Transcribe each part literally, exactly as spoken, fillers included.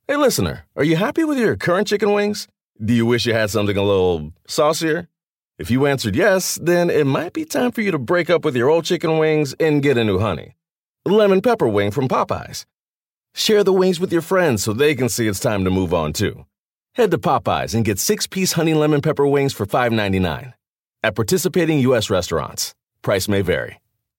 Hey, listener, are you happy with your current chicken wings? Do you wish you had something a little saucier? If you answered yes, then it might be time for you to break up with your old chicken wings and get a new honey. Lemon pepper wing from Popeyes. Share the wings with your friends so they can see it's time to move on too. Head to Popeyes and get six-piece honey lemon pepper wings for five ninety-nine. At participating U S restaurants. Price may vary.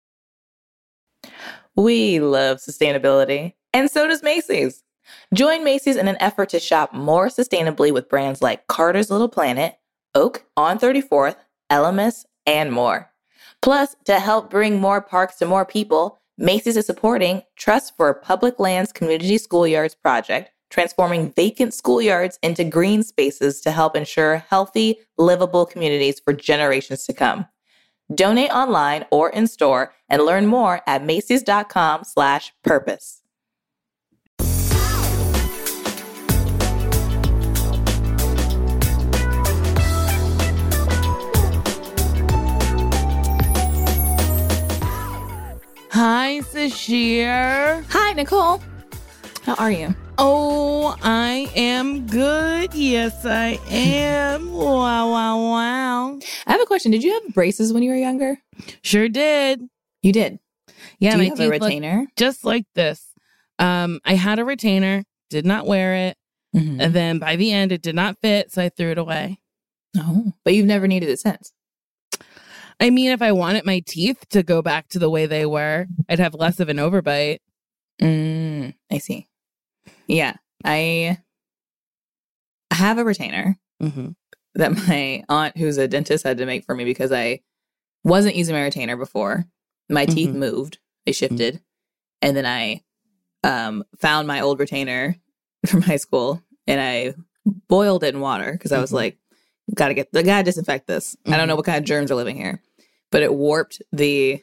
We love sustainability, and so does Macy's. Join Macy's in an effort to shop more sustainably with brands like Carter's Little Planet, Oak, On thirty-fourth, Elemis, and more. Plus, to help bring more parks to more people, Macy's is supporting Trust for Public Lands Community Schoolyards project, transforming vacant schoolyards into green spaces to help ensure healthy, livable communities for generations to come. Donate online or in store and learn more at Macy's.com slash purpose. Hi, Sashir. Hi, Nicole. How are you? Oh, I am good. Yes, I am. Wow, wow, wow. I have a question. Did you have braces when you were younger? Sure did. You did? Yeah, Do my you have a teeth retainer? look just like this. Um, I had a retainer, did not wear it, Mm-hmm. and then by the end, it did not fit, so I threw it away. Oh, but you've never needed it since. I mean, if I wanted my teeth to go back to the way they were, I'd have less of an overbite. Mm, I see. Yeah, I have a retainer Mm-hmm. that my aunt, who's a dentist, had to make for me because I wasn't using my retainer before. My teeth Mhm. moved, they shifted, and then I um, found my old retainer from high school, and I boiled it in water because I was Mhm. like, "Gotta get, the gotta disinfect this. I don't know Mhm. what kind of germs are living here," but it warped the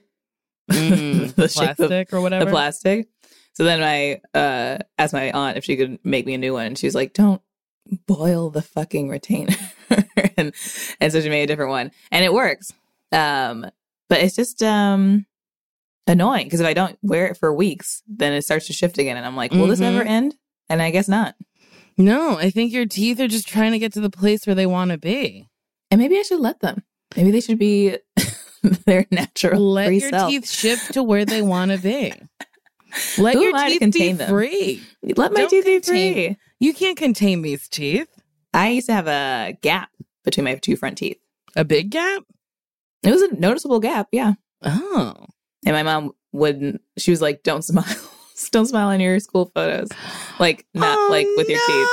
Mm, the shape of plastic or whatever. the plastic. So then I uh, asked my aunt if she could make me a new one. And she was like, "Don't boil the fucking retainer." and and so she made a different one. And it works. Um, but it's just um, annoying because if I don't wear it for weeks, then it starts to shift again. And I'm like, will this Mhm. ever end? And I guess not. No, I think your teeth are just trying to get to the place where they want to be. And maybe I should let them. Maybe they should be their natural Let free your self. teeth shift to where they want to be. Let Who your am I to teeth contain be them? free. Let my Don't teeth be contain- free. You can't contain these teeth. I used to have a gap between my two front teeth. A big gap? It was a noticeable gap, yeah. Oh. And my mom wouldn't, she was like, "Don't smile. Don't smile in your school photos." Like, not Oh, like with your teeth.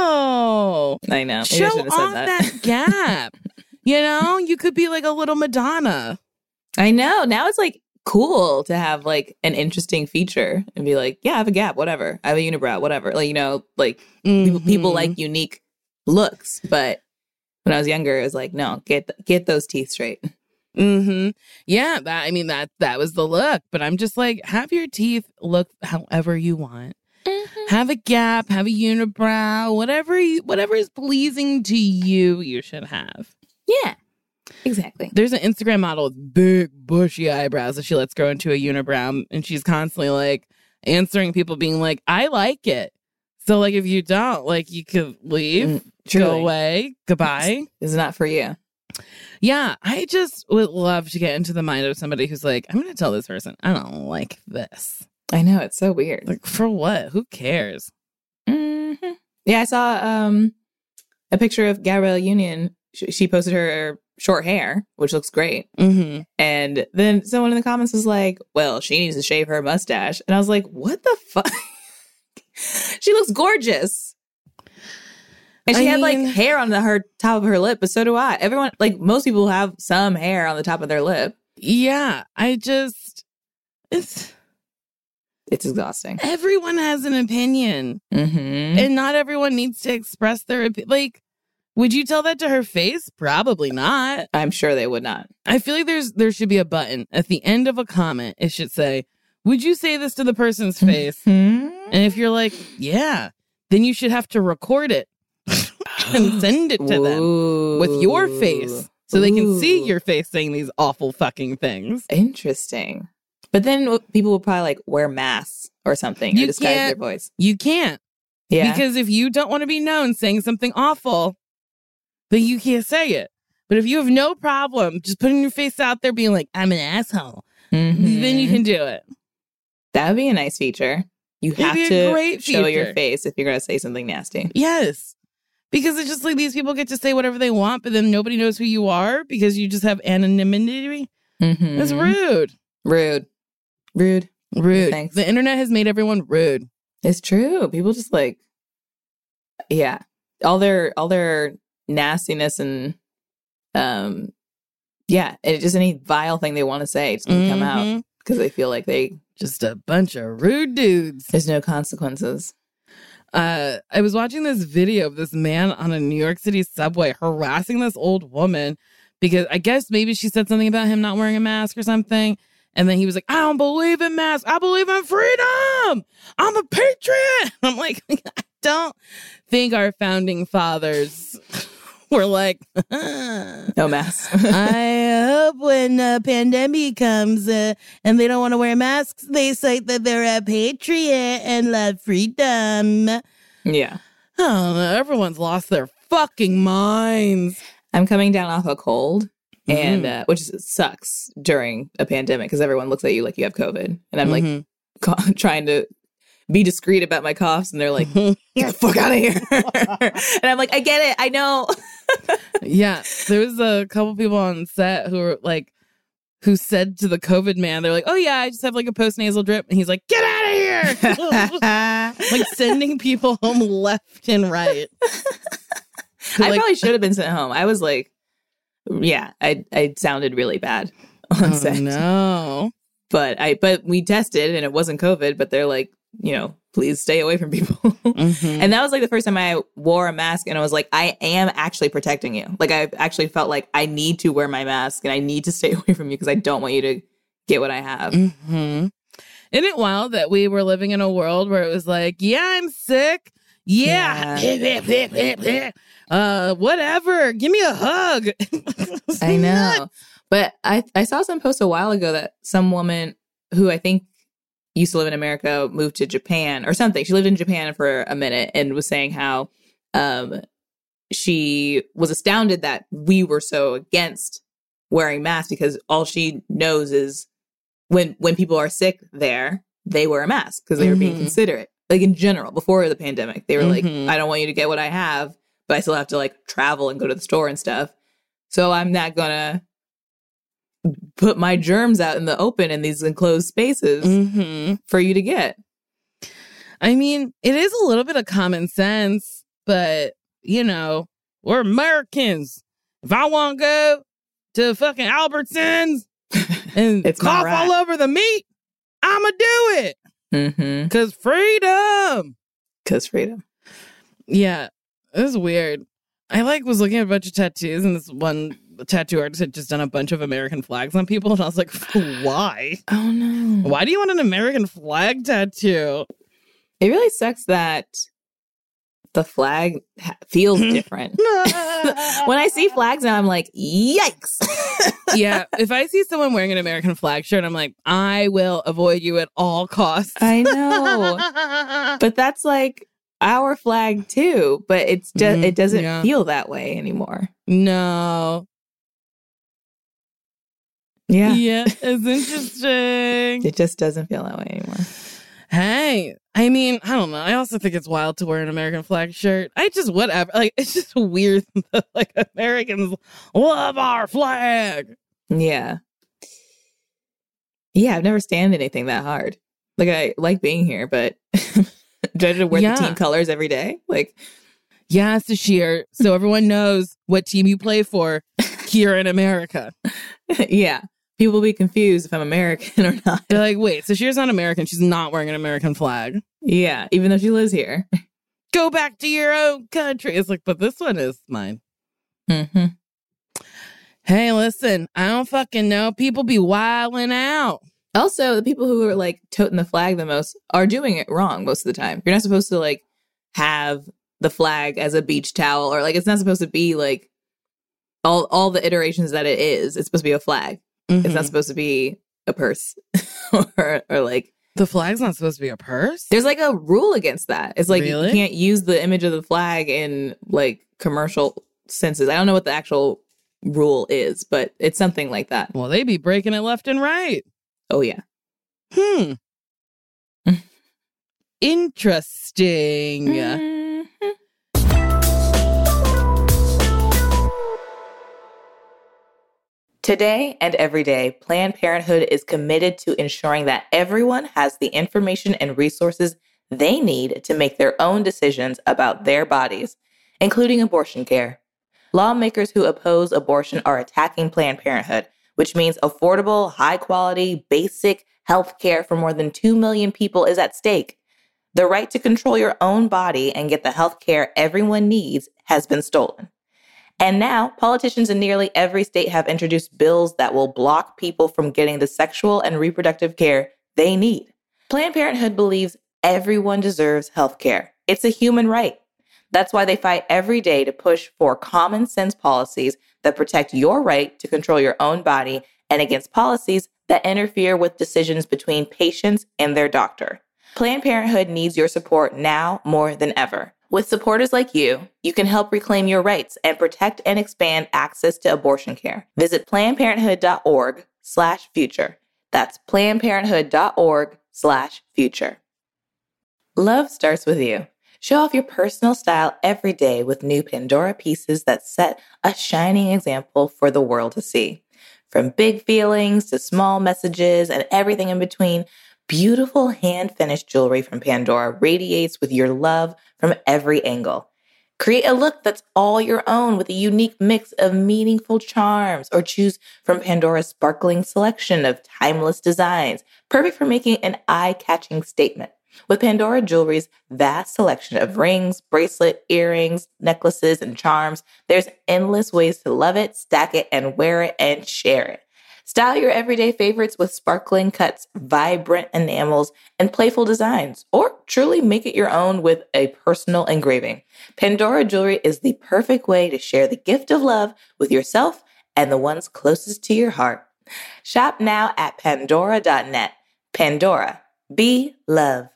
no. I know. Maybe I Show shouldn't have said off that. that gap. You know, you could be like a little Madonna. I know. Now it's like cool to have like an interesting feature and be like, "Yeah, I have a gap, whatever. I have a unibrow, whatever." Like, you know, like people, people Mhm. like unique looks. But when I was younger, it was like, no, get th- get those teeth straight. Mm-hmm. Yeah, that I mean that that was the look. But I'm just like, have your teeth look however you want. Have a gap, have a unibrow, whatever you, whatever is pleasing to you, you should have. Yeah, exactly. There's an Instagram model with big bushy eyebrows that she lets grow into a unibrow, and she's constantly like answering people, being like, "I like it." So like, if you don't, like, you could leave, Mm, go truly. away, goodbye. It's not for you. Yeah, I just would love to get into the mind of somebody who's like, I'm going to tell this person, I don't like this. I know, it's so weird. Like, for what? Who cares? hmm Yeah, I saw um a picture of Gabrielle Union. She, she posted her short hair, which looks great. Mm-hmm. And then someone in the comments was like, "Well, she needs to shave her mustache." And I was like, what the fuck? She looks gorgeous. And she I had like mean- hair on the, her top of her lip, but so do I. Everyone, like most people have some hair on the top of their lip. Yeah, I just, it's, It's exhausting. everyone has an opinion. Mm-hmm. And not everyone needs to express their opinion. Like, would you tell that to her face? Probably not. I'm sure they would not. I feel like there's there should be a button at the end of a comment. It should say, "Would you say this to the person's face?" Hmm? And if you're like, "Yeah," then you should have to record it and send it to them with your face so they can see Ooh. your face saying these awful fucking things. Interesting. But then people will probably like wear masks or something You or disguise their can't- voice. You can't. Yeah. Because if you don't want to be known saying something awful, then you can't say it. But if you have no problem just putting your face out there being like, I'm an asshole, mm-hmm. then you can do it. That would be a nice feature. You It'd have be a to great show feature. your face if you're going to say something nasty. Yes. Because it's just like these people get to say whatever they want, but then nobody knows who you are because you just have anonymity. Mm-hmm. That's rude. Rude. Rude. Rude. Thanks. The internet has made everyone rude. It's true. People just like, yeah, all their all their nastiness and, um, yeah, and just any vile thing they want to say just can mm-hmm. come out because they feel like they just a bunch of rude dudes. There's no consequences. Uh, I was watching this video of this man on a New York City subway harassing this old woman because I guess maybe she said something about him not wearing a mask or something. And then he was like, I don't believe in masks. I believe in freedom. I'm a patriot. I'm like, I don't think our founding fathers were like, no masks. I hope when a pandemic comes uh, and they don't want to wear masks, they say that they're a patriot and love freedom. Yeah. I don't know. Everyone's lost their fucking minds. I'm coming down off a cold. And mm-hmm. uh, which sucks during a pandemic because everyone looks at you like you have COVID. And I'm mm-hmm. like ca- trying to be discreet about my coughs. And they're like, get the fuck out of here. And I'm like, I get it. I know. Yeah. There was a couple people on set who were like, who said to the COVID man, they're like, oh, yeah, I just have like a post-nasal drip. And he's like, get out of here. Like sending people home left and right. I like, probably should have been sent home. I was like, yeah, I I sounded really bad on oh, set. No, but I but we tested and it wasn't COVID. But they're like, you know, please stay away from people. Mm-hmm. And that was like the first time I wore a mask, and I was like, I am actually protecting you. Like I actually felt like I need to wear my mask and I need to stay away from you because I don't want you to get what I have. Mm-hmm. Isn't it wild that we were living in a world where it was like, yeah, I'm sick. Yeah. yeah. uh, whatever. Give me a hug. I know. Nuts. But I, I saw some post a while ago that some woman who I think used to live in America moved to Japan or something. She lived in Japan for a minute and was saying how um, she was astounded that we were so against wearing masks because all she knows is when when people are sick there, they wear a mask because they were mm-hmm. being considerate. Like in general, before the pandemic, they were mm-hmm. like, I don't want you to get what I have, but I still have to like travel and go to the store and stuff. So I'm not going to put my germs out in the open in these enclosed spaces mm-hmm. for you to get. I mean, it is a little bit of common sense, but you know, we're Americans. If I want to go to fucking Albertsons and it's cough right. all over the meat, I'ma do it. Mm-hmm. Cause freedom. Cause freedom. Yeah, it was weird. I like was looking at a bunch of tattoos, and this one tattoo artist had just done a bunch of American flags on people, and I was like, why? Oh no! Why do you want an American flag tattoo? It really sucks that the flag ha- feels different. When I see flags now, I'm like, yikes. Yeah, if I see someone wearing an American flag shirt, I'm like, I will avoid you at all costs. I know. But that's like our flag too, but it's just, mm, it doesn't yeah. feel that way anymore. No. Yeah. Yeah, it's interesting. It just doesn't feel that way anymore. Hey, I mean, I don't know. I also think it's wild to wear an American flag shirt. I just, whatever. Like, it's just weird that, like, Americans love our flag. Yeah. Yeah, I've never stand anything that hard. Like, I like being here, but do I have to wear yeah. the team colors every day? Like, yeah, Sashir. So everyone knows what team you play for here in America. Yeah. People will be confused if I'm American or not. They're like, wait, Sashir's not American. She's not wearing an American flag. Yeah, even though she lives here. Go back to your own country. It's like, but this one is mine. Mm-hmm. Hey, listen, I don't fucking know. People be wilding out. Also, the people who are like toting the flag the most are doing it wrong most of the time. You're not supposed to like have the flag as a beach towel or like it's not supposed to be like all all the iterations that it is. It's supposed to be a flag. Mm-hmm. It's not supposed to be a purse or or like The flag's not supposed to be a purse? There's like a rule against that. It's like Really? you can't use the image of the flag in like commercial senses. I don't know what the actual rule is, but it's something like that. Well, they be breaking it left and right. Oh, yeah. Hmm. Interesting. Mhm. Today and every day, Planned Parenthood is committed to ensuring that everyone has the information and resources they need to make their own decisions about their bodies, including abortion care. Lawmakers who oppose abortion are attacking Planned Parenthood, which means affordable, high-quality, basic health care for more than two million people is at stake. The right to control your own body and get the health care everyone needs has been stolen. And now, politicians in nearly every state have introduced bills that will block people from getting the sexual and reproductive care they need. Planned Parenthood believes everyone deserves health care. It's a human right. That's why they fight every day to push for common sense policies that protect your right to control your own body and against policies that interfere with decisions between patients and their doctor. Planned Parenthood needs your support now more than ever. With supporters like you, you can help reclaim your rights and protect and expand access to abortion care. Visit plannedparenthood.org slash future. That's plannedparenthood.org slash future. Love starts with you. Show off your personal style every day with new Pandora pieces that set a shining example for the world to see. From big feelings to small messages and everything in between, beautiful hand-finished jewelry from Pandora radiates with your love from every angle. Create a look that's all your own with a unique mix of meaningful charms, or choose from Pandora's sparkling selection of timeless designs, perfect for making an eye-catching statement. With Pandora Jewelry's vast selection of rings, bracelet, earrings, necklaces, and charms, there's endless ways to love it, stack it, and wear it and share it. Style your everyday favorites with sparkling cuts, vibrant enamels, and playful designs, or truly make it your own with a personal engraving. Pandora Jewelry is the perfect way to share the gift of love with yourself and the ones closest to your heart. Shop now at pandora dot net. Pandora, be love.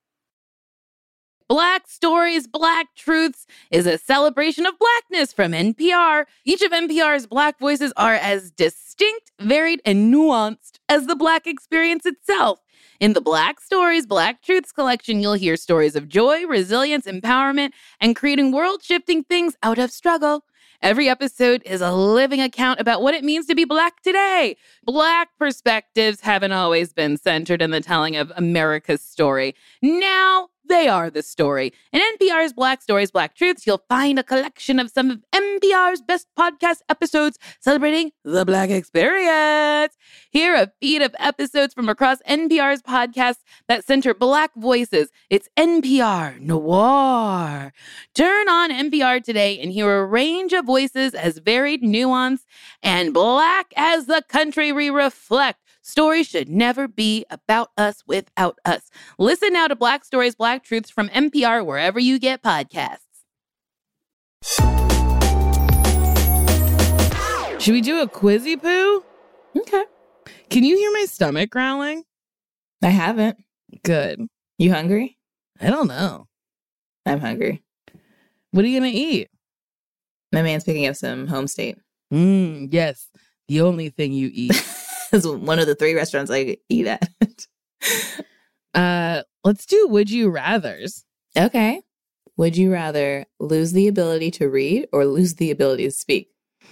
Black Stories, Black Truths is a celebration of Blackness from N P R. Each of N P R's Black voices are as distinct, varied, and nuanced as the Black experience itself. In the Black Stories, Black Truths collection, you'll hear stories of joy, resilience, empowerment, and creating world-shifting things out of struggle. Every episode is a living account about what it means to be Black today. Black perspectives haven't always been centered in the telling of America's story. Now, they are the story. In N P R's Black Stories, Black Truths, you'll find a collection of some of N P R's best podcast episodes celebrating the Black experience. Hear a feed of episodes from across N P R's podcasts that center Black voices. It's N P R Noir. Turn on N P R today and hear a range of voices as varied, nuanced, and Black as the country we reflect. Stories should never be about us without us. Listen now to Black Stories, Black Truths from N P R wherever you get podcasts. Should we do a quizzy poo? Okay. Can you hear my stomach growling? I haven't. Good. You hungry? I don't know. I'm hungry. What are you going to eat? My man's picking up some home state. Mm, yes. The only thing you eat. It's one of the three restaurants I eat at. uh, let's do Would You Rathers. Okay. Would you rather lose the ability to read or lose the ability to speak?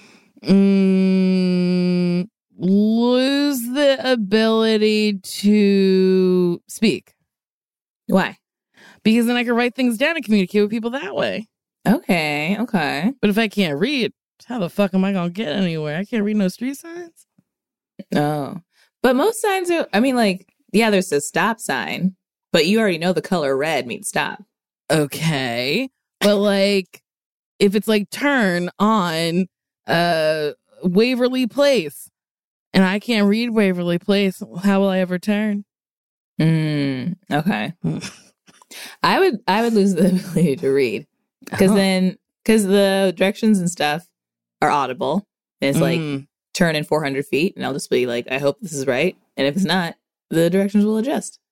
Mm, lose the ability to speak. Why? Because then I can write things down and communicate with people that way. Okay, okay. But if I can't read, how the fuck am I going to get anywhere? I can't read no street signs. Oh. But most signs are, I mean, like, yeah, there's a stop sign, but you already know the color red means stop. Okay. But like, if it's like turn on uh, Waverly Place and I can't read Waverly Place, how will I ever turn? Mm, okay. I would, I would lose the ability to read because oh. then, because the directions and stuff are audible. And it's mm. like, turn in four hundred feet, and I'll just be like, I hope this is right. And if it's not, the directions will adjust.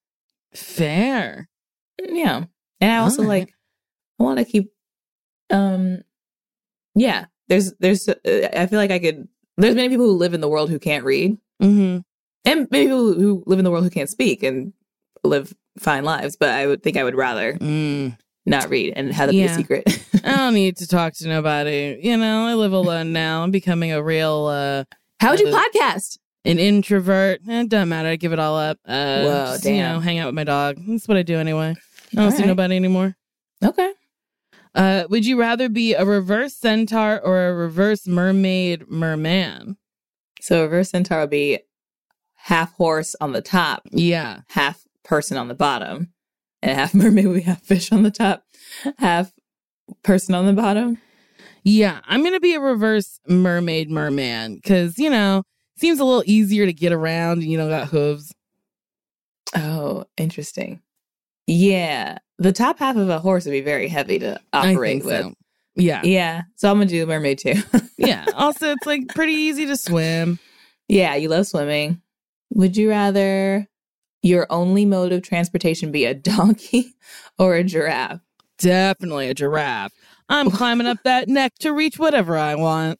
Fair. Yeah. And I also All right. like, I want to keep, um, yeah, there's, there's, uh, I feel like I could, there's many people who live in the world who can't read. Mm-hmm. And many people who live in the world who can't speak and live fine lives. But I would think I would rather Mm. not read and have that Yeah. be a secret. I don't need to talk to nobody. You know, I live alone now. I'm becoming a real, uh, How would you Uh, podcast? an introvert. Eh, it doesn't matter. I give it all up. Uh, Whoa, just, You damn. know, hang out with my dog. That's what I do anyway. I don't All see right. nobody anymore. Okay. Uh, would you rather be a reverse centaur or a reverse mermaid merman? So reverse centaur would be half horse on the top, Yeah. half person on the bottom, and half mermaid would be half fish on the top, half person on the bottom. Yeah. I'm going to be a reverse mermaid merman because, you know, seems a little easier to get around and you don't got hooves. Oh, interesting. Yeah. The top half of a horse would be very heavy to I operate think with. so. Yeah. Yeah. So I'm going to do mermaid too. Yeah. Also, it's like pretty easy to swim. Yeah. You love swimming. Would you rather your only mode of transportation be a donkey or a giraffe? Definitely a giraffe. I'm climbing up that neck to reach whatever I want.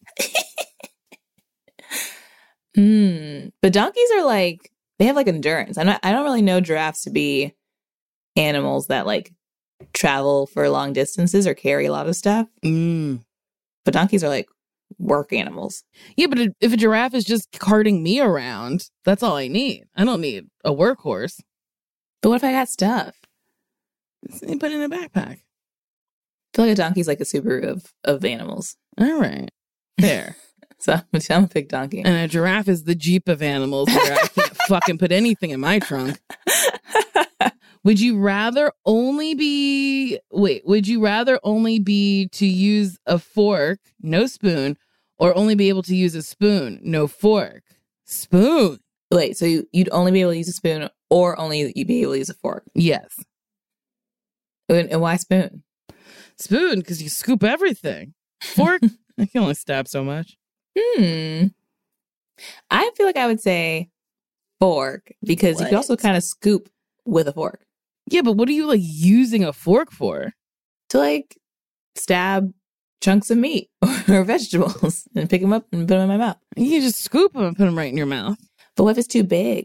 Hmm. But donkeys are like, they have like endurance. I'm not, I don't really know giraffes to be animals that like travel for long distances or carry a lot of stuff. Mm. But donkeys are like work animals. Yeah, but if a giraffe is just carting me around, that's all I need. I don't need a workhorse. But what if I got stuff? Put it in a backpack. I feel like a donkey's like a Subaru of, of animals. All right. Fair. So I'm gonna, I'm gonna pick donkey. And a giraffe is the Jeep of animals where I can't fucking put anything in my trunk. Would you rather only be, wait, would you rather only be to use a fork, no spoon, or only be able to use a spoon, no fork? Spoon. Wait, so you, you'd only be able to use a spoon or only you'd be able to use a fork? Yes. And, and why spoon? Spoon, because you scoop everything. Fork, I can only stab so much. Hmm. I feel like I would say fork because you What? could also kind of scoop with a fork Yeah, but what are you like using a fork for? to like stab chunks of meat or vegetables and pick them up and put them in my mouth. You can just scoop them and put them right in your mouth. But what if it's too big?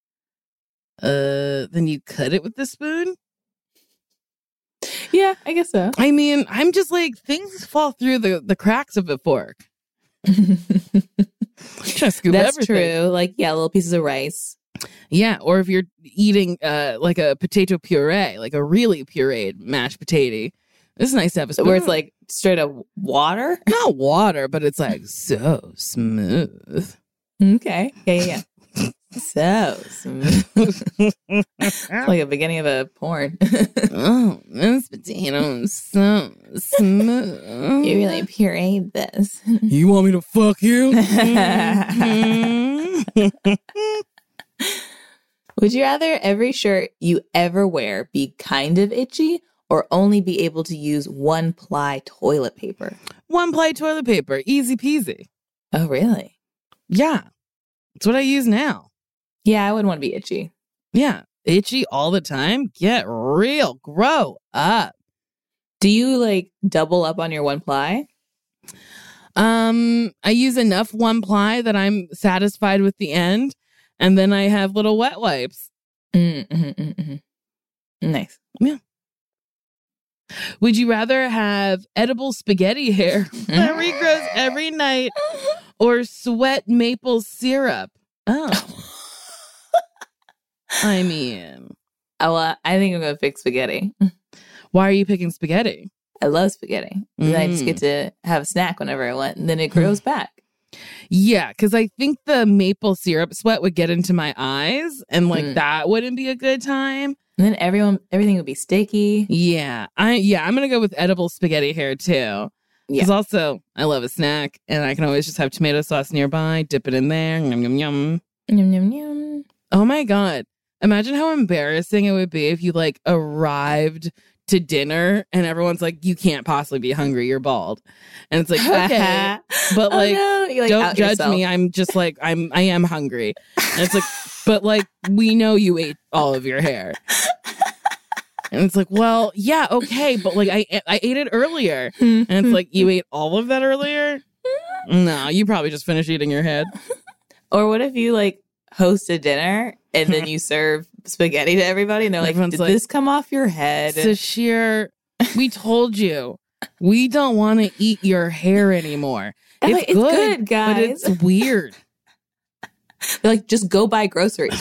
Uh, then you cut it with the spoon? Yeah, I guess so. I mean, I'm just like, things fall through the, the cracks of a fork. I'm trying to scoop That's everything. true. Like, yeah, little pieces of rice. Yeah, or if you're eating uh like a potato puree, like a really pureed mashed potato. It's nice to have a spoon. Where it's like straight up water. not water, but it's like so smooth. Okay. Yeah, yeah, yeah. So smooth. It's like the beginning of a porn. Oh, this potato is so smooth. You really pureed this. You want me to fuck you? Would you rather every shirt you ever wear be kind of itchy or only be able to use one ply toilet paper? One ply toilet paper, easy peasy. Oh, really? Yeah, that's what I use now. Yeah, I wouldn't want to be itchy. Yeah, itchy all the time. Get real. Grow up. Do you like double up on your one ply? Um, I use enough one ply that I'm satisfied with the end, and then I have little wet wipes. Mm, mm, mm, mm. Nice. Would you rather have edible spaghetti hair that regrows every night or sweat maple syrup? Oh, I mean, Oh, well, I think I'm going to pick spaghetti. why are you picking spaghetti? I love spaghetti. And I just Mm. get to have a snack whenever I want, and then it grows back. Yeah, because I think the maple syrup sweat would get into my eyes, and like Mm. that wouldn't be a good time. And then everyone, everything would be sticky. Yeah, I yeah, I'm gonna go with edible spaghetti hair too. Because also I love a snack, and I can always just have tomato sauce nearby, dip it in there, yum yum yum. Yum, yum, yum. Oh my god! Imagine how embarrassing it would be if you like arrived to dinner and everyone's like, you can't possibly be hungry, you're bald. And it's like, okay, but like, oh, no. You're like don't judge yourself. me. I'm just like, I'm, I am hungry. And it's like, but like, we know you ate all of your hair. And it's like, well, yeah, okay, but like, I I ate it earlier. And it's like, you ate all of that earlier? No, you probably just finished eating your head. Or what if you like host a dinner and then you serve spaghetti to everybody and they're like, Everyone's did like, this come off your head? Sashir, we told you, we don't want to eat your hair anymore. I'm It's, like, it's good, good, guys. but it's weird. They're like, just go buy groceries.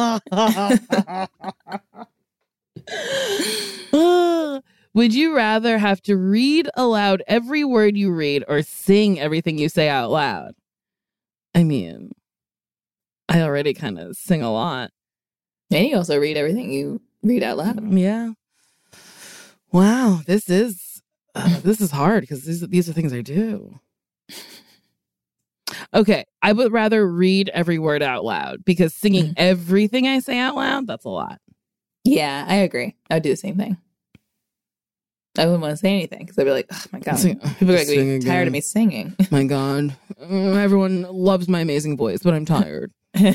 Would you rather have to read aloud every word you read or sing everything you say out loud? I mean, I already kind of sing a lot. And you also read everything you read out loud. Yeah. Wow, this is uh, this is hard because these these are things I do. Okay, I would rather read every word out loud because singing Mm. everything I say out loud, that's a lot. Yeah, I agree. I would do the same thing. I wouldn't want to say anything because I'd be like, oh my God. Sing- People are going to sing be tired again. of me singing. My God, Uh, everyone loves my amazing voice, but I'm tired.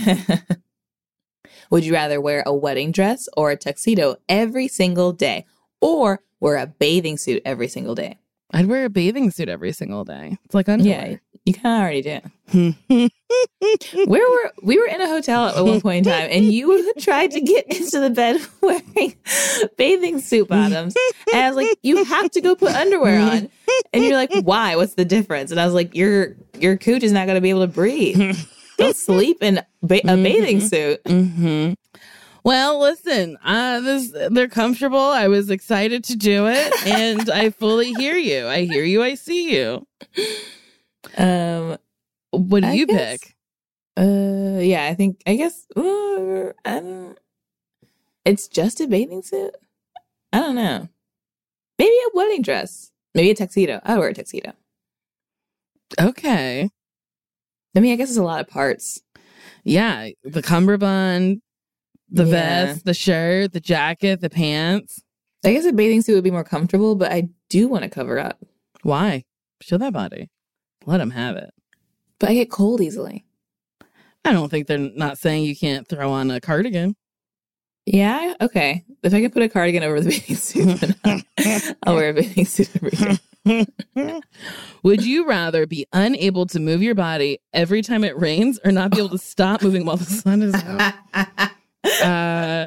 Would you rather wear a wedding dress or a tuxedo every single day or wear a bathing suit every single day? I'd wear a bathing suit every single day. It's like Yeah, underwear. you kind of already do. Where were we were in a hotel at one point in time, and you tried to get into the bed wearing bathing suit bottoms. And I was like, "You have to go put underwear on." And you're like, "Why? What's the difference?" And I was like, "Your your cooch is not going to be able to breathe. Don't sleep in ba- a bathing suit." Mm-hmm. Well, listen, uh, this they're comfortable. I was excited to do it, and I fully hear you. I hear you. I see you. Um, What do I you guess- pick? uh, yeah, I think I guess uh, I don't, it's just a bathing suit. I don't know. Maybe a wedding dress. Maybe a tuxedo. I would wear a tuxedo. Okay. I mean, I guess it's a lot of parts. Yeah, the cummerbund, the Yeah. vest, the shirt, the jacket, the pants. I guess a bathing suit would be more comfortable, but I do want to cover up. Why? Show that body. Let them have it. But I get cold easily. I don't think they're not saying you can't throw on a cardigan. Yeah, okay. If I can put a cardigan over the bathing suit, then I'll, I'll wear a bathing suit every day. Would you rather be unable to move your body every time it rains or not be able to stop moving while the sun is out? Uh,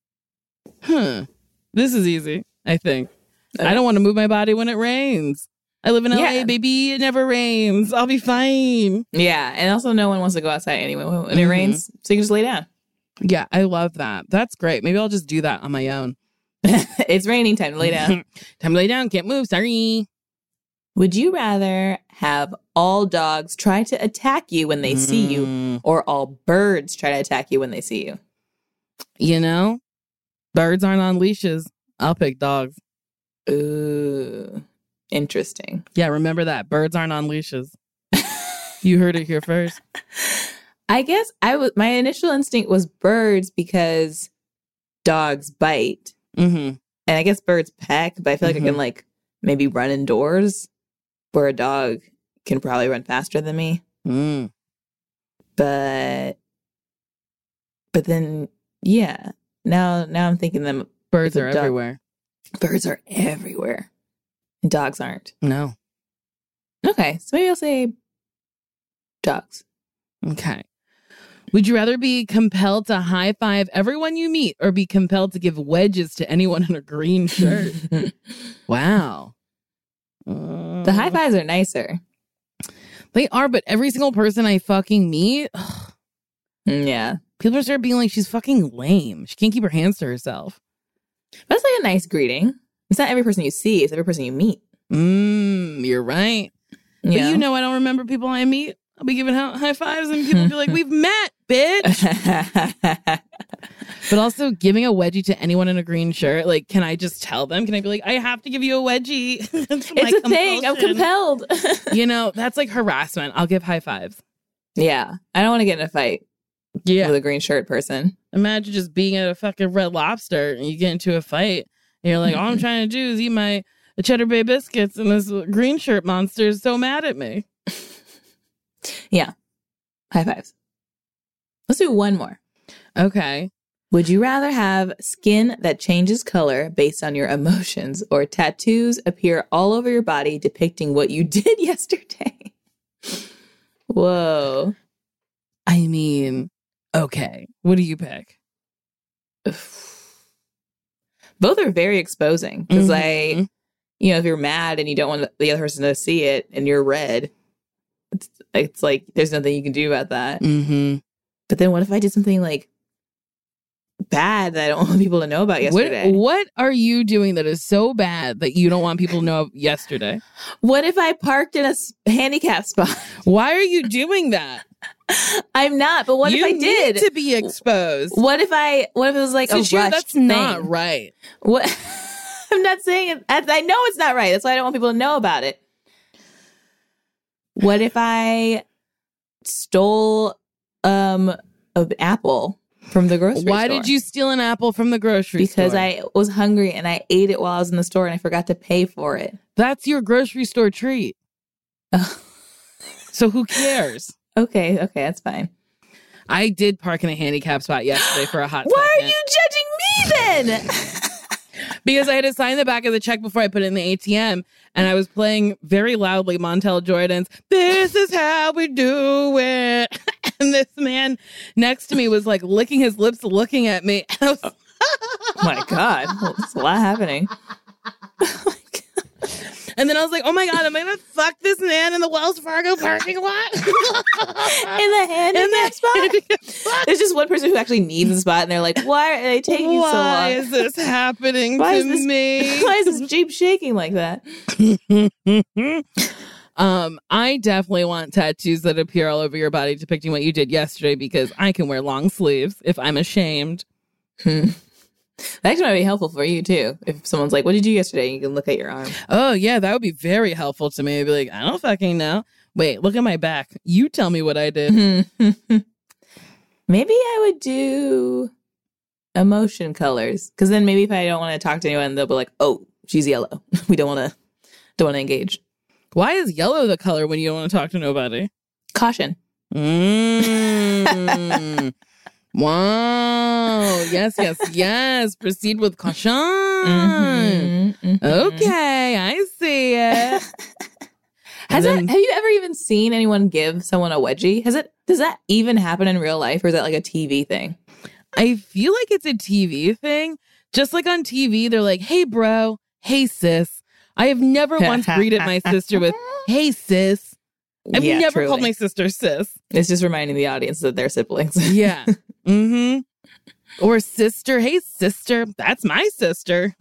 huh. This is easy, I think. I don't want to move my body when it rains. I live in L A, Yeah. baby. It never rains. I'll be fine. Yeah, and also no one wants to go outside anyway when it Mhm. rains, so you can just lay down. Yeah, I love that. That's great. Maybe I'll just do that on my own. It's raining, time to lay down. Time to lay down. Can't move. Sorry. Would you rather have all dogs try to attack you when they see you Mm, or all birds try to attack you when they see you? You know, birds aren't on leashes. I'll pick dogs. Ooh, interesting. Yeah, remember that. Birds aren't on leashes. You heard it here first. I guess I was my initial instinct was birds because dogs bite. Mm-hmm. And I guess birds peck, but I feel like Mhm. I can like maybe run indoors where a dog can probably run faster than me. Mm. But but then yeah. Now now I'm thinking them Birds It's a are dog. everywhere. birds are everywhere. And dogs aren't. No. Okay, so maybe I'll say dogs. Okay. Would you rather be compelled to high five everyone you meet or be compelled to give wedges to anyone in a green shirt? Wow. Uh, The high fives are nicer. They are, but every single person I fucking meet, ugh, Mm, yeah. people start being like, she's fucking lame. She can't keep her hands to herself. That's like a nice greeting. It's not every person you see, it's every person you meet. Mm, you're right. But Yeah. you know, I don't remember people I meet. I'll be giving hi- high fives and people be like, we've met, bitch. But also giving a wedgie to anyone in a green shirt. Like, can I just tell them? Can I be like, I have to give you a wedgie? It's my It's a thing. I'm compulsion. compelled. You know, that's like harassment. I'll give high fives. Yeah. I don't want to get in a fight Yeah. with a green shirt person. Imagine just being at a fucking Red Lobster and you get into a fight And you're like, all I'm trying to do is eat my Cheddar Bay biscuits, and this green shirt monster is so mad at me. Yeah. High fives. Let's do one more. Okay. Would you rather have skin that changes color based on your emotions or tattoos appear all over your body depicting what you did yesterday? Whoa. I mean, okay. What do you pick? Both are very exposing because, Mm-hmm. like, you know, if you're mad and you don't want the other person to see it and you're red, it's, it's like there's nothing you can do about that. Mm-hmm. But then what if I did something like bad that I don't want people to know about yesterday? What, what are you doing that is so bad that you don't want people to know yesterday? What if I parked in a s- handicap spot? Why are you doing that? I'm not, but what you if I did? need to be exposed. What if I? What if it was like a Sashir, rushed that's thing? not right. What? I'm not saying it. I, I know it's not right. That's why I don't want people to know about it. What if I stole um an apple from the grocery Why store? did you steal an apple from the grocery Because store? I was hungry and I ate it while I was in the store and I forgot to pay for it. That's your grocery store treat. So who cares? Okay, okay, that's fine. I did park in a handicap spot yesterday for a hot Why second. are you judging me then? Because I had to sign the back of the check before I put it in the A T M, and I was playing very loudly Montel Jordan's "This Is How We Do It," and this man next to me was like licking his lips, looking at me. I was, Oh my God, well, there's a lot happening. and then I was like, "Oh my God, am I gonna fuck this man in the Wells Fargo parking lot?" In the handicap spot? There's just one person who actually needs a spot, and they're like, "Why are they taking so long? Why is this happening Why to is this- me? Why is this Jeep shaking like that?" um, I definitely want tattoos that appear all over your body depicting what you did yesterday because I can wear long sleeves if I'm ashamed. Hmm. That actually might be helpful for you too. If someone's like, "What did you do yesterday?" You can look at your arm. Oh, yeah, that would be very helpful to me. I'd be like, I don't fucking know. Wait, look at my back. You tell me what I did. Maybe I would do emotion colors because then maybe if I don't want to talk to anyone, they'll be like, "Oh, she's yellow. We don't want to, don't want to engage." Why is yellow the color when you don't want to talk to nobody? Caution. Mm. Wow. Yes, yes, yes. Proceed with caution. Mhm, mhm. Okay, I see it. Has then- that? Have you ever even seen anyone give someone a wedgie? Has it? Does that even happen in real life, or is that like a T V thing? I feel like it's a T V thing. Just like on T V, they're like, "Hey, bro. Hey, sis." I have never once greeted my sister with, "Hey, sis." I've Yeah, never truly. called my sister sis. It's just reminding the audience that they're siblings. Yeah. Mm-hmm. Or sister. Hey, sister. That's my sister.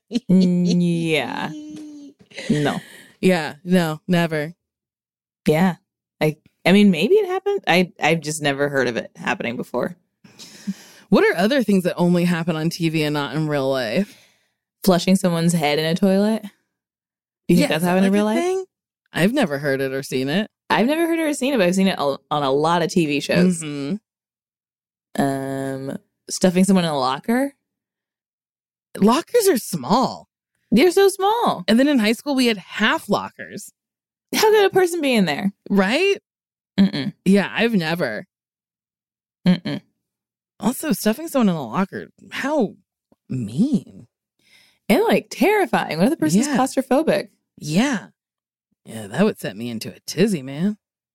Yeah. No. Yeah. No, never. Yeah. I. I mean, maybe it happened. I. I've just never heard of it happening before. What are other things that only happen on T V and not in real life? Flushing someone's head in a toilet. Do you think Yeah, that's is that happened in like real a life? thing? I've never heard it or seen it. I've never heard or seen it, but I've seen it on a lot of T V shows. Mhm. Um, stuffing someone in a locker. Lockers are small. They're so small. And then in high school, we had half lockers, How could a person be in there? right? Mm-mm. Yeah, I've never. Mm-mm. Also, stuffing someone in a locker, how mean. And like terrifying. What if the person's Yeah. claustrophobic? Yeah. Yeah, that would set me into a tizzy, man.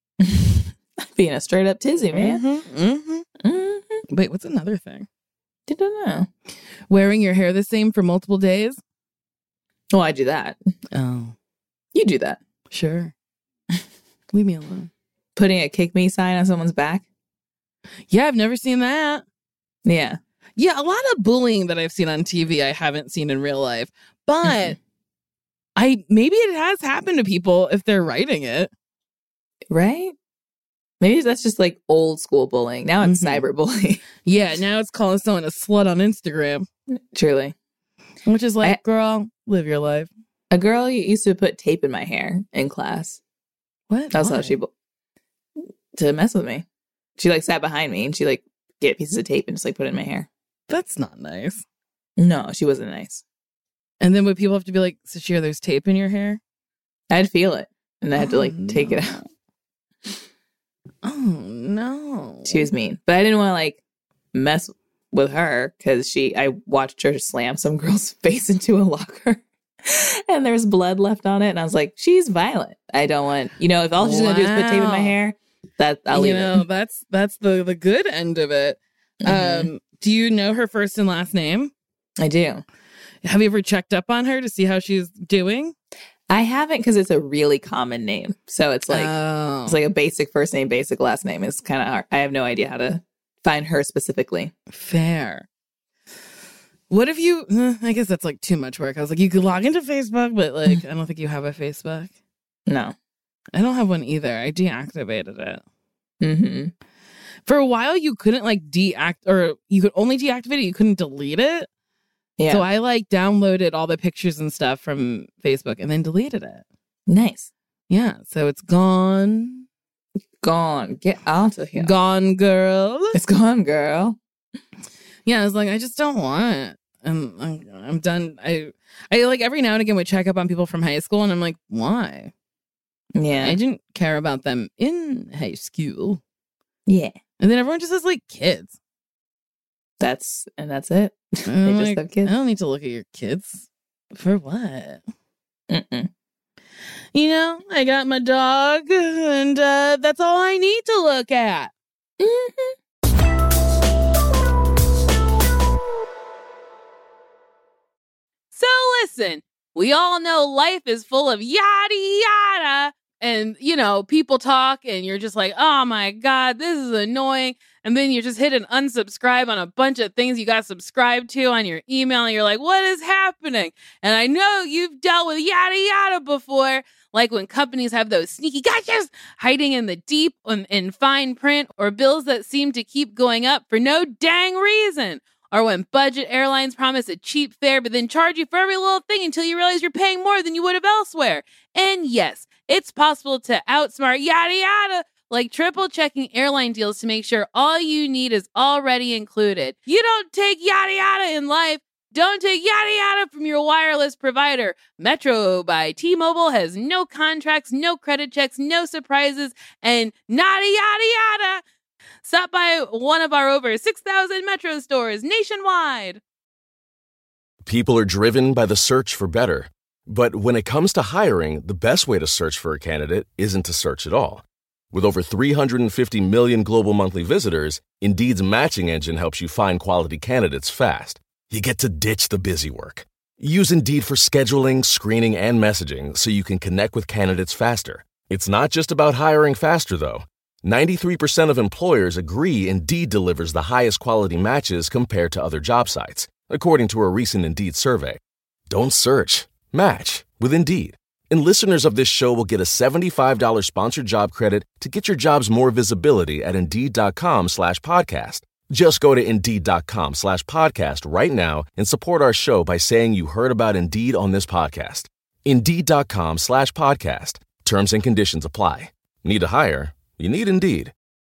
Being a straight up tizzy, man. Mm-hmm, mm-hmm. Mm-hmm. Wait, what's another thing? Don't know. Wearing your hair the same for multiple days? Oh, I do that. Oh, You do that. sure. Leave me alone. Putting a kick me sign on someone's back. Yeah, I've never seen that. Yeah. Yeah, a lot of bullying that I've seen on T V I haven't seen in real life. But Mhm. I maybe it has happened to people if they're writing it. Right? Maybe that's just like old school bullying. Now it's Mhm. cyberbullying. Yeah, now it's calling someone a slut on Instagram, Truly. which is like, I- girl, live your life. A girl used to put tape in my hair in class. What? That's how Why? she, bu- to mess with me. She like sat behind me and she like get pieces of tape and just like put it in my hair. That's not nice. No, she wasn't nice. And then would people have to be like, Sashir, there's tape in your hair? I'd feel it. And I had oh, to like no. take it out. Oh, no. She was mean. But I didn't want to like mess with her because she, I watched her slam some girl's face into a locker and there's blood left on it. And I was like, she's violent. I don't want, you know, if all she's wow. going to do is put tape in my hair, that I'll leave you know, it. That's, that's the, the good end of it. Mm-hmm. Um, do you know her first and last name? I do. Have you ever checked up on her to see how she's doing? I haven't because it's a really common name. So it's like oh. it's like a basic first name, basic last name. It's kind of hard. I have no idea how to find her specifically. Fair. What if you, uh, I guess that's like too much work. I was like, you could log into Facebook, but like, I don't think you have a Facebook. No. I don't have one either. I deactivated it. Mm-hmm. For a while, you couldn't like deact, or you could only deactivate it. You couldn't delete it. Yeah. So I like downloaded all the pictures and stuff from Facebook and then deleted it. Nice. Yeah. So it's gone. Gone. Get out of here. Gone, girl. It's gone, girl. Yeah. I was like, I just don't want it. I'm, I'm, I'm done. I, I like every now and again would check up on people from high school and I'm like, why? Yeah. I didn't care about them in high school. Yeah. And then everyone just has like kids. That's, and that's it. They I'm just like, have kids. I don't need to look at your kids. For what? Mm-mm. You know, I got my dog and uh, that's all I need to look at. Mm-hmm. So listen, we all know life is full of yada yada. And, you know, people talk and you're just like, oh, my God, this is annoying. And then you just hit an unsubscribe on a bunch of things you got subscribed to on your email. And you're like, what is happening? And I know you've dealt with yada yada before, like when companies have those sneaky gotchas hiding in the deep and in fine print, or bills that seem to keep going up for no dang reason. Or when budget airlines promise a cheap fare but then charge you for every little thing until you realize you're paying more than you would have elsewhere. And yes, it's possible to outsmart yada yada, like triple checking airline deals to make sure all you need is already included. You don't take yada yada in life. Don't take yada yada from your wireless provider. Metro by T-Mobile has no contracts, no credit checks, no surprises, and nada yada yada. Stop by one of our over six thousand Metro stores nationwide. People are driven by the search for better. But when it comes to hiring, the best way to search for a candidate isn't to search at all. With over three hundred fifty million global monthly visitors, Indeed's matching engine helps you find quality candidates fast. You get to ditch the busy work. Use Indeed for scheduling, screening, and messaging so you can connect with candidates faster. It's not just about hiring faster, though. ninety-three percent of employers agree Indeed delivers the highest quality matches compared to other job sites, according to a recent Indeed survey. Don't search. Match with Indeed. And listeners of this show will get a seventy-five dollars sponsored job credit to get your jobs more visibility at Indeed.com slash podcast. Just go to Indeed.com slash podcast right now and support our show by saying you heard about Indeed on this podcast. Indeed.com slash podcast. Terms and conditions apply. Need to hire? You need Indeed.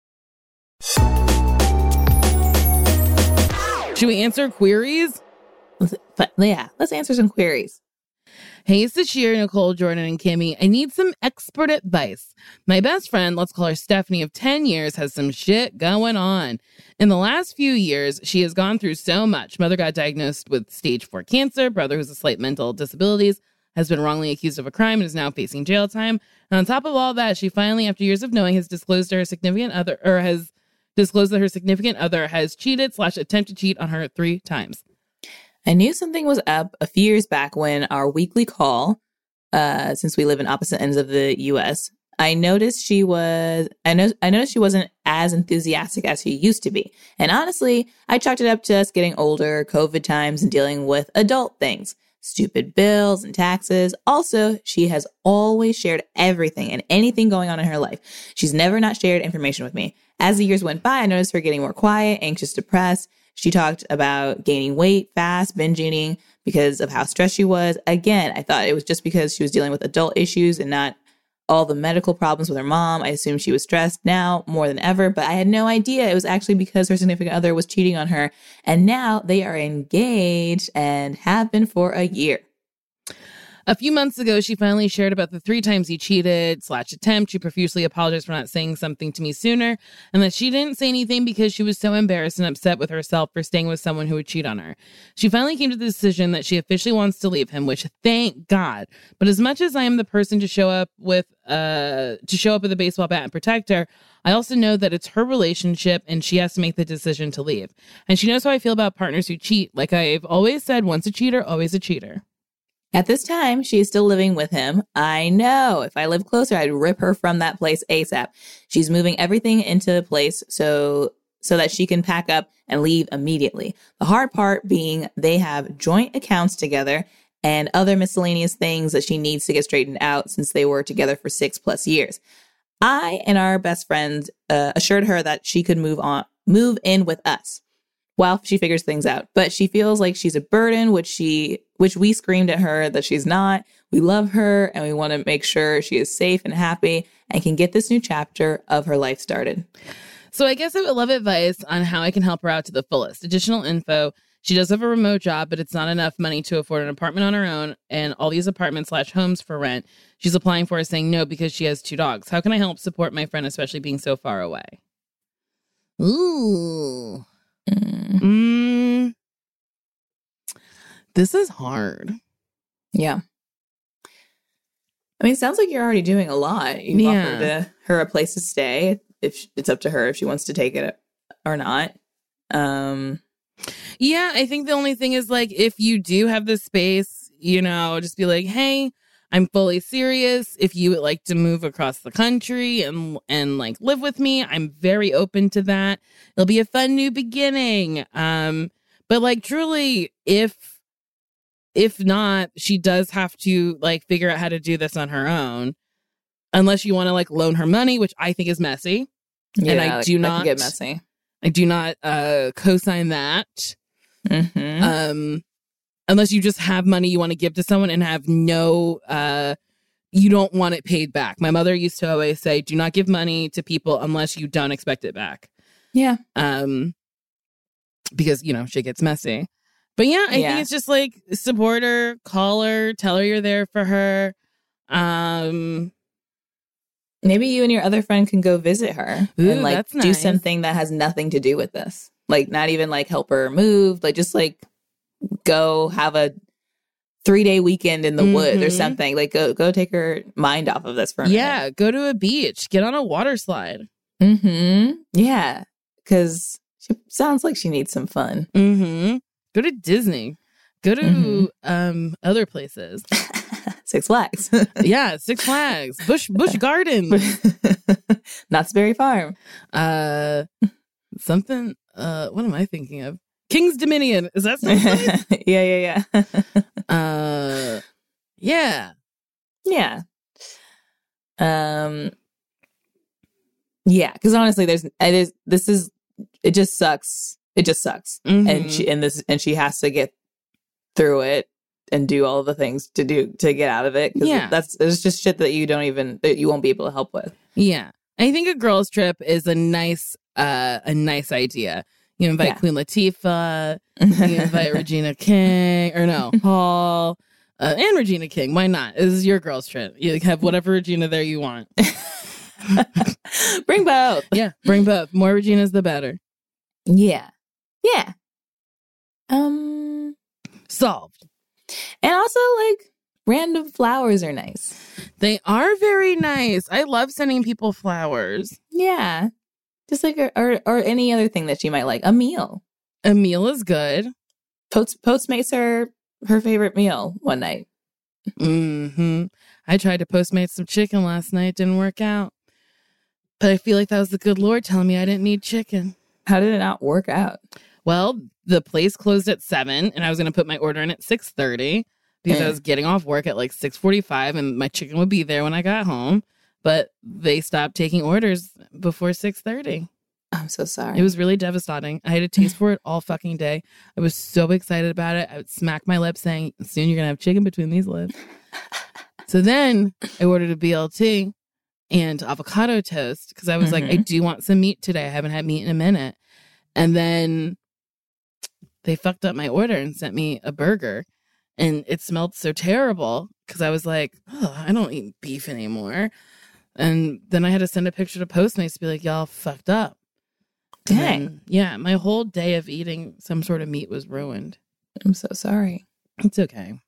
Should we answer queries? But yeah, let's answer some queries. Hey, Sashir, Nicole, Jordan, and Kimmy. I need some expert advice. My best friend, let's call her Stephanie, of ten years, has some shit going on. In the last few years, she has gone through so much. Mother got diagnosed with stage four cancer. Brother, who's a slight mental disabilities, has been wrongly accused of a crime and is now facing jail time. And on top of all that, she finally, after years of knowing, has disclosed to her significant other, or has disclosed that her significant other has cheated slash attempted to cheat on her three times. I knew something was up a few years back when our weekly call, uh, since we live in opposite ends of the U S, I noticed she was, I know, I noticed she wasn't as enthusiastic as she used to be. And honestly, I chalked it up to us getting older, COVID times, and dealing with adult things, stupid bills and taxes. Also, she has always shared everything and anything going on in her life. She's never not shared information with me. As the years went by, I noticed her getting more quiet, anxious, depressed. She talked about gaining weight fast, binge eating because of how stressed she was. Again, I thought it was just because she was dealing with adult issues and not all the medical problems with her mom. I assumed she was stressed now more than ever, but I had no idea it was actually because her significant other was cheating on her. And now they are engaged and have been for a year. A few months ago, she finally shared about the three times he cheated slash attempt. She profusely apologized for not saying something to me sooner, and that she didn't say anything because she was so embarrassed and upset with herself for staying with someone who would cheat on her. She finally came to the decision that she officially wants to leave him, which thank God. But as much as I am the person to show up with uh to show up with a baseball bat and protect her, I also know that it's her relationship and she has to make the decision to leave. And she knows how I feel about partners who cheat. Like I've always said, once a cheater, always a cheater. At this time, she is still living with him. I know. If I lived closer, I'd rip her from that place ASAP. She's moving everything into place so so that she can pack up and leave immediately. The hard part being they have joint accounts together and other miscellaneous things that she needs to get straightened out since they were together for six plus years. I and our best friend uh, assured her that she could move on, move in with us while she figures things out. But she feels like she's a burden, which she, which we screamed at her that she's not. We love her and we want to make sure she is safe and happy and can get this new chapter of her life started. So I guess I would love advice on how I can help her out to the fullest. Additional info. She does have a remote job, but it's not enough money to afford an apartment on her own and all these apartments slash homes for rent she's applying for is saying no because she has two dogs. How can I help support my friend, especially being so far away? Ooh. Mm. Mm. This is hard. Yeah. I mean, it sounds like you're already doing a lot. You've yeah. offered a, her a place to stay. If she, it's up to her if she wants to take it or not. Um, yeah, I think the only thing is, like, if you do have the space, you know, just be like, hey, I'm fully serious. If you would like to move across the country and, and like, live with me, I'm very open to that. It'll be a fun new beginning. Um, but, like, truly, if if not, she does have to, like, figure out how to do this on her own. Unless you want to, like, loan her money, which I think is messy. Yeah, and I do that not can get messy. I do not uh, co-sign that. Mm-hmm. Um, unless you just have money you want to give to someone and have no, uh, you don't want it paid back. My mother used to always say, do not give money to people unless you don't expect it back. Yeah. Um, because, you know, shit gets messy. But yeah, I yeah. think it's just like support her, call her, tell her you're there for her. Um, Maybe you and your other friend can go visit her Ooh, and like that's do nice. something that has nothing to do with this. Like not even like help her move, like just like go have a three day weekend in the mm-hmm. woods or something. Like go go take her mind off of this for a yeah, minute. Go to a beach, get on a water slide. Mm-hmm. Yeah, because she sounds like she needs some fun. Mm-hmm. Go to Disney. Go to mm-hmm. um other places. Six Flags. yeah, Six Flags. Bush Bush Gardens. Knott's Berry Farm. Uh, something. Uh, what am I thinking of? King's Dominion. Is that something? yeah, yeah, yeah. uh, yeah, yeah. Um, yeah. Because honestly, there's, there's, this is, it just sucks. It just sucks, mm-hmm. and she and this and she has to get through it and do all the things to do to get out of it. Yeah, that's it's just shit that you don't even that you won't be able to help with. Yeah, I think a girls' trip is a nice uh a nice idea. You invite yeah. Queen Latifah, you invite Regina King, or no, Paul, uh, and Regina King. Why not? This is your girls' trip. You have whatever Regina there you want. Bring both. Yeah, bring both. More Reginas, the better. Yeah, yeah. Um, solved. And also, like, random flowers are nice. They are very nice. I love sending people flowers. Yeah. Just like, a, or or any other thing that she might like. A meal. A meal is good. Post, Postmates her her favorite meal one night. Mm-hmm. I tried to Postmate some chicken last night. Didn't work out. But I feel like that was the good Lord telling me I didn't need chicken. How did it not work out? Well, the place closed at seven, and I was going to put my order in at six thirty because mm. I was getting off work at like six forty-five, and my chicken would be there when I got home. But they stopped taking orders before six thirty. I'm so sorry. It was really devastating. I had a taste for it all fucking day. I was so excited about it. I would smack my lips saying, soon you're going to have chicken between these lips. So then I ordered a B L T and avocado toast because I was mm-hmm. like, I do want some meat today. I haven't had meat in a minute. And then they fucked up my order and sent me a burger. and it smelled so terrible because I was like, oh, I don't eat beef anymore. And then I had to send a picture to Postmates to be like, y'all fucked up. Dang. Then, yeah, my whole day of eating some sort of meat was ruined. I'm so sorry. It's okay.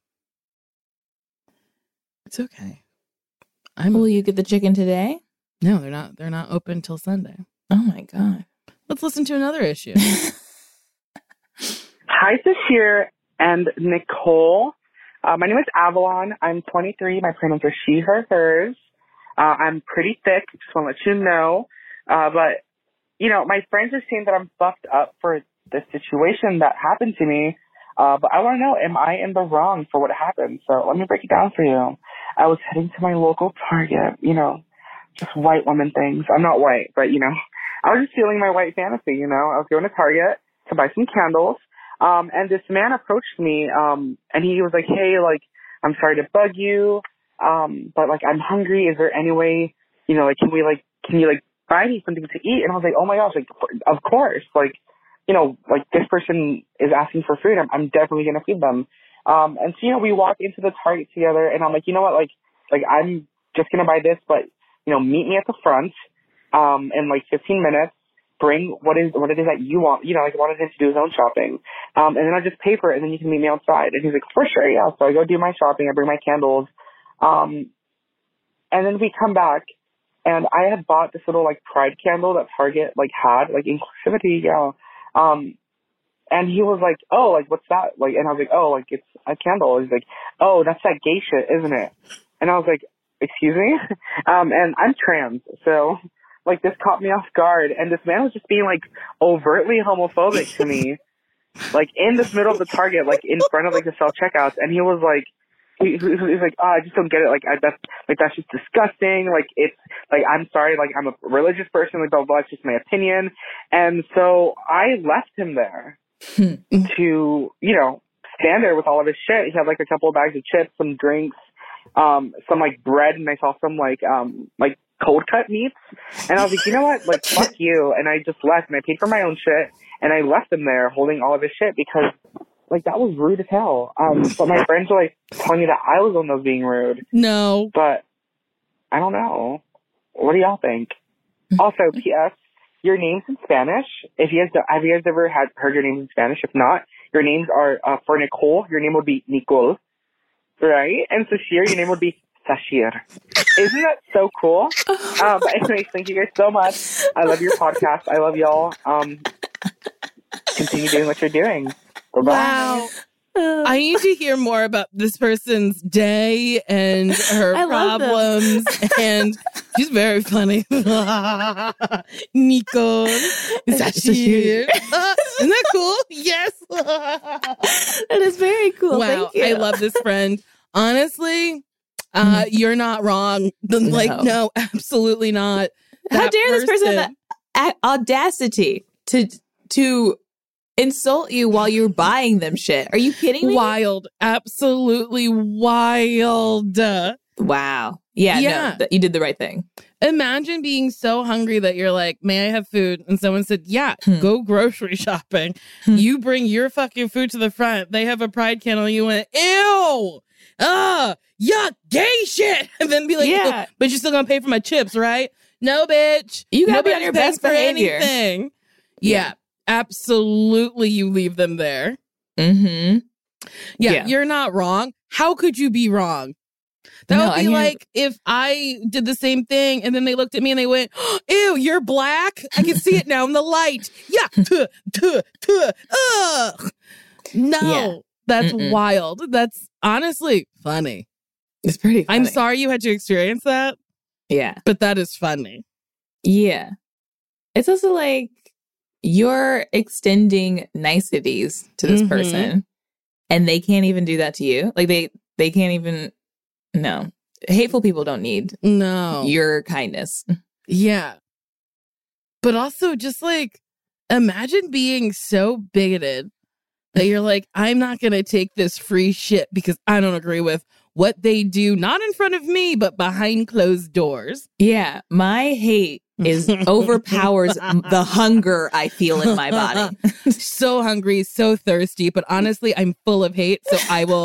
It's okay. I'm Will you get the chicken today? No, they're not. They're not open till Sunday. Oh my God. Let's listen to another issue. Hi, Sashir and Nicole. Uh, my name is Avalon. I'm twenty-three. My pronouns are she, her, hers. Uh, I'm pretty thick. Just want to let you know. Uh, but, you know, my friends are saying that I'm fucked up for the situation that happened to me. Uh, but I want to know, am I in the wrong for what happened? So let me break it down for you. I was heading to my local Target, you know, just white woman things. I'm not white, but, you know, I was just feeling my white fantasy, you know. I was going to Target to buy some candles. Um, and this man approached me, um, and he was like, hey, like, I'm sorry to bug you, um, but, like, I'm hungry. Is there any way, you know, like, can we, like, can you, like, buy me something to eat? And I was like, oh, my gosh, like, of course. Like, you know, like, this person is asking for food. I'm, I'm definitely going to feed them. Um, and so, you know, we walk into the Target together, and I'm like, you know what, like, like, I'm just going to buy this, but, you know, meet me at the front, um, in, like, fifteen minutes. Bring what is what it is that you want, you know, like wanted him to do his own shopping. Um, and then I'll just pay for it and then you can meet me outside. And he's like, for sure, yeah. So I go do my shopping, I bring my candles. Um, and then we come back and I had bought this little like pride candle that Target like had, like inclusivity, yeah. Um, and he was like, oh, like what's that? Like, and I was like, oh, like it's a candle. He's like, oh, that's that gay shit, isn't it? And I was like, excuse me? um, and I'm trans, so like, this caught me off guard, and this man was just being, like, overtly homophobic to me, like, in this middle of the Target, like, in front of, like, the self-checkouts, and he was, like, he, he was like, oh, I just don't get it, like, I, that's, like, that's just disgusting, like, it's, like, I'm sorry, like, I'm a religious person, like, blah, blah, blah, it's just my opinion, and so I left him there to, you know, stand there with all of his shit. He had, like, a couple of bags of chips, some drinks, um, some, like, bread, and I saw some, like, um, like, cold cut meats, and I was like, you know what, like, fuck you, and I just left, and I paid for my own shit, and I left him there holding all of his shit, because, like, that was rude as hell, um, but my friends were, like, telling me that I was the one that was being rude. No. But, I don't know. What do y'all think? Also, P S, your name's in Spanish. If you guys, have you guys ever had heard your names in Spanish? If not, your names are, uh, for Nicole, your name would be Nicole, right? And Sashir, your name would be Sashir. Isn't that so cool? Um, but anyways, thank you guys so much. I love your podcast. I love y'all. Um, continue doing what you're doing. Bye-bye. Wow. I need to hear more about this person's day and her I love problems. And she's very funny. Nico. Sashir. Uh, isn't that cool? Yes. That is very cool. Wow. Thank you. I love this friend. Honestly, uh, you're not wrong. Like, No. no, absolutely not. How That dare this person have the a- audacity to to insult you while you're buying them shit? Are you kidding me? Wild. Absolutely wild. Wow. Yeah, Yeah. no, th- you did the right thing. Imagine being so hungry that you're like, may I have food? And someone said, yeah, Hmm. go grocery shopping. Hmm. You bring your fucking food to the front. They have a pride candle. You went, ew. Ah, yuck, gay shit. And then be like, Yeah. "Oh, but you're still going to pay for my chips, right? No, bitch. You gotta be on Nobody's your paying best for behavior. anything. Yeah, absolutely. You leave them there. Mm-hmm. Yeah, Yeah. you're not wrong. How could you be wrong? That No, would I be hear- like if I did the same thing and then they looked at me and they went, ew, you're black? I can see it now in the light. Yeah. Tuh, tuh, tuh, ugh. No, Yeah. that's Mm-mm. wild. That's honestly funny. It's pretty funny. I'm sorry you had to experience that, Yeah. but that is funny. Yeah. It's also like you're extending niceties to this Mhm. person and they can't even do that to you. Like they they can't even no. Hateful people don't need No. your kindness. Yeah. But also just like, imagine being so bigoted that you're like, I'm not going to take this free shit because I don't agree with what they do, not in front of me, but behind closed doors. Yeah, my hate is overpowers the hunger I feel in my body. So hungry, so thirsty, but honestly, I'm full of hate. So I will,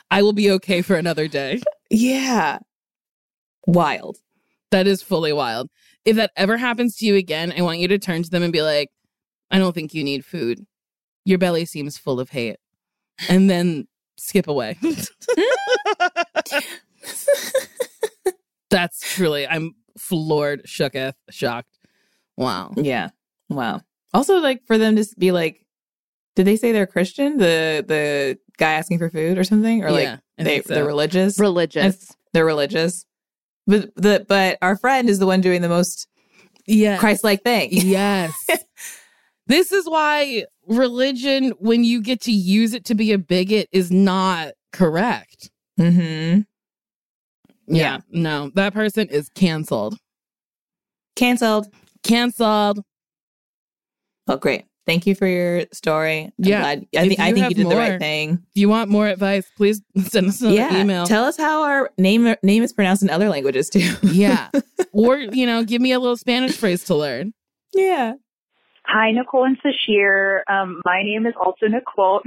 I will be okay for another day. Yeah. Wild. That is fully wild. If that ever happens to you again, I want you to turn to them and be like, I don't think you need food. Your belly seems full of hate. And then skip away. That's truly, I'm floored, shooketh, shocked. Wow. Yeah. Wow. Also, like, for them to be like, did they say they're Christian? The the guy asking for food or something? Or like, Yeah, I they, think so. they're religious? Religious. They're religious. But, the, but our friend is the one doing the most Yeah. Christ-like thing. Yes. This is why religion, when you get to use it to be a bigot, is not correct. Mm-hmm. Yeah. No, that person is canceled. Canceled. Canceled. Well, great. Thank you for your story. I'm Yeah. glad. I If think I you think have you did the right more, thing. If you want more advice, please send us an Yeah. email. Tell us how our name name is pronounced in other languages too. Yeah. Or, you know, give me a little Spanish phrase to learn. Yeah. Hi, Nicole and Sashir. Um, my name is also Nicole.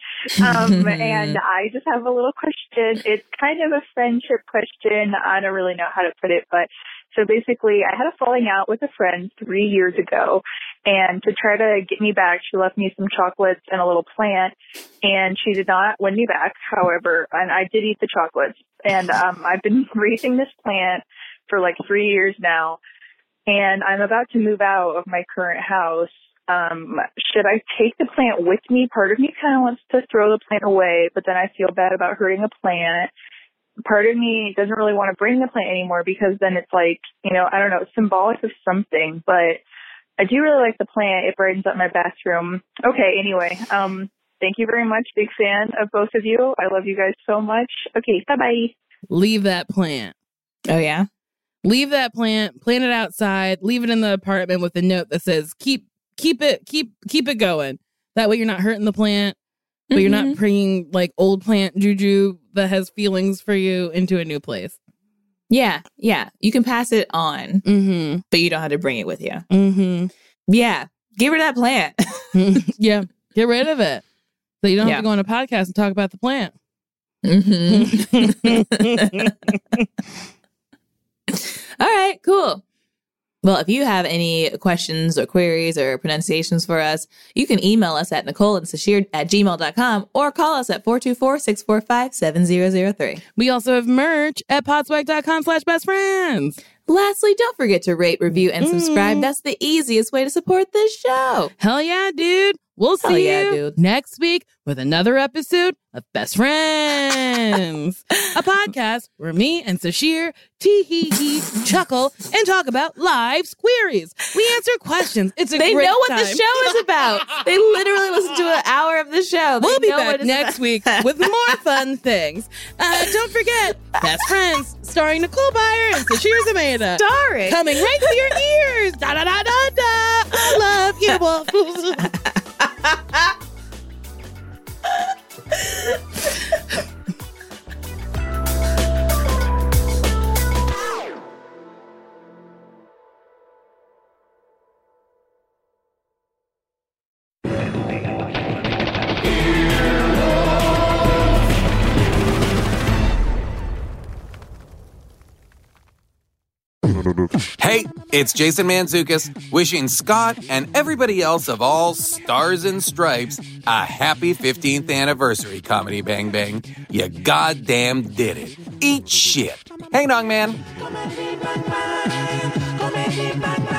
um, and I just have a little question. It's kind of a friendship question. I don't really know how to put it, but so basically I had a falling out with a friend three years ago, and to try to get me back, she left me some chocolates and a little plant, and she did not win me back. However, and I did eat the chocolates, and um, I've been raising this plant for like three years now. And I'm about to move out of my current house. Um, should I take the plant with me? Part of me kind of wants to throw the plant away, but then I feel bad about hurting a plant. Part of me doesn't really want to bring the plant anymore because then it's like, you know, I don't know, symbolic of something. But I do really like the plant. It brightens up my bathroom. Okay, anyway, um, thank you very much. Big fan of both of you. I love you guys so much. Okay, bye-bye. Leave that plant. Oh yeah. Leave that plant, plant it outside, leave it in the apartment with a note that says, keep, keep it, keep, keep it going. That way you're not hurting the plant, but Mm-hmm. you're not bringing like old plant juju that has feelings for you into a new place. Yeah. Yeah. You can pass it on, Mm-hmm. but you don't have to bring it with you. Mm-hmm. Yeah. Give her that plant. Yeah. Get rid of it. So you don't Yeah. have to go on a podcast and talk about the plant. Mm-hmm. All right, cool. Well, if you have any questions or queries or pronunciations for us, you can email us at Nicole and Sashir at gmail dot com or call us at four two four, six four five, seven zero zero three. We also have merch at podswag.com slash best friends. Lastly, don't forget to rate, review, and subscribe. Mm. That's the easiest way to support this show. Hell yeah, dude. We'll Hell see yeah, you dude. next week with another episode of Best Friends, a podcast where me and Sashir tee-hee-hee chuckle and talk about life's queries. We answer questions. It's a They great know what time. the show is about. They literally listen to an hour of the show. They We'll be know what back it's next about. week with more fun things. Uh, don't forget, Best Friends, starring Nicole Byer and Sashir Zameda. Starring. Coming right to your ears. Da da da da da. I love you, waffles. Hey, it's Jason Mantzoukas, wishing Scott and everybody else of all stars and stripes a happy fifteenth anniversary, Comedy Bang Bang. You goddamn did it. Eat shit. Hey, Dong Man. Comedy Bang Bang, Comedy Bang Bang.